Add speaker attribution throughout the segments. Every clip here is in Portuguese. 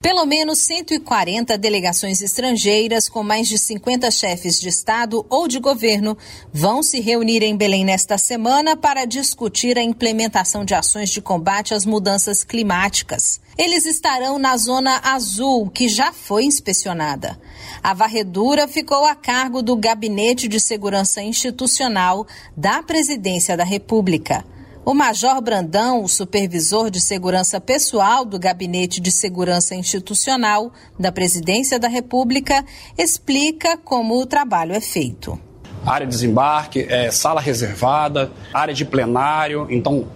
Speaker 1: Pelo menos 140 delegações estrangeiras com mais de 50 chefes de Estado ou de governo vão se reunir em Belém nesta semana para discutir a implementação de ações de combate às mudanças climáticas. Eles estarão na Zona Azul, que já foi inspecionada. A varredura ficou a cargo do Gabinete de Segurança Institucional da Presidência da República. O Major Brandão, o supervisor de segurança pessoal do Gabinete de Segurança Institucional da Presidência da República, explica como o trabalho é feito.
Speaker 2: Área de desembarque, sala reservada, área de plenário, então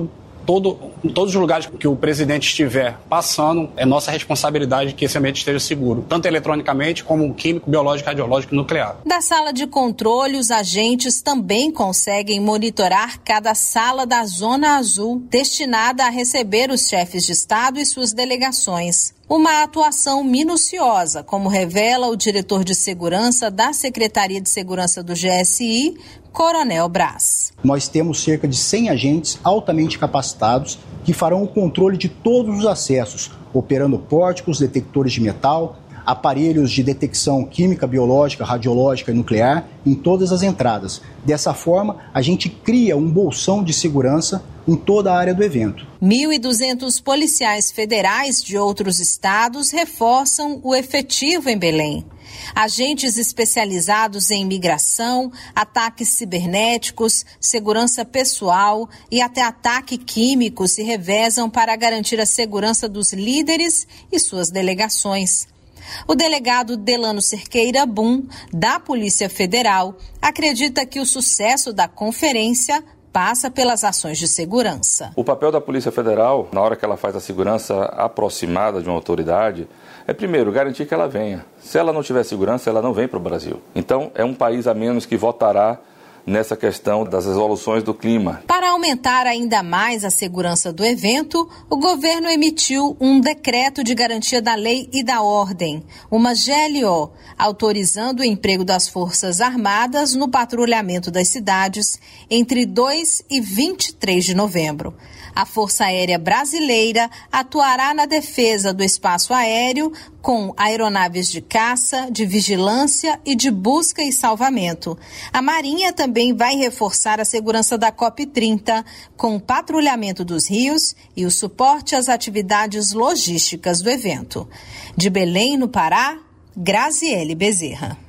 Speaker 2: todos os lugares que o presidente estiver passando, é nossa responsabilidade que esse ambiente esteja seguro, tanto eletronicamente como químico, biológico, radiológico e nuclear.
Speaker 1: Da sala de controle, os agentes também conseguem monitorar cada sala da Zona Azul, destinada a receber os chefes de Estado e suas delegações. Uma atuação minuciosa, como revela o diretor de segurança da Secretaria de Segurança do GSI, Coronel Brás.
Speaker 3: Nós temos cerca de 100 agentes altamente capacitados que farão o controle de todos os acessos, operando pórticos, detectores de metal, aparelhos de detecção química, biológica, radiológica e nuclear em todas as entradas. Dessa forma, a gente cria um bolsão de segurança em toda a área do evento.
Speaker 1: 1.200 policiais federais de outros estados reforçam o efetivo em Belém. Agentes especializados em migração, ataques cibernéticos, segurança pessoal e até ataque químico se revezam para garantir a segurança dos líderes e suas delegações. O delegado Delano Cerqueira Bum, da Polícia Federal, acredita que o sucesso da conferência passa pelas ações de segurança.
Speaker 4: O papel da Polícia Federal, na hora que ela faz a segurança aproximada de uma autoridade, é primeiro garantir que ela venha. Se ela não tiver segurança, ela não vem para o Brasil. Então, é um país a menos que votará nessa questão das resoluções do clima.
Speaker 1: Para aumentar ainda mais a segurança do evento, o governo emitiu um decreto de garantia da lei e da ordem, uma GLO, autorizando o emprego das Forças Armadas no patrulhamento das cidades entre 2 e 23 de novembro. A Força Aérea Brasileira atuará na defesa do espaço aéreo com aeronaves de caça, de vigilância e de busca e salvamento. A Marinha também vai reforçar a segurança da COP30 com o patrulhamento dos rios e o suporte às atividades logísticas do evento. De Belém, no Pará, Graziele Bezerra.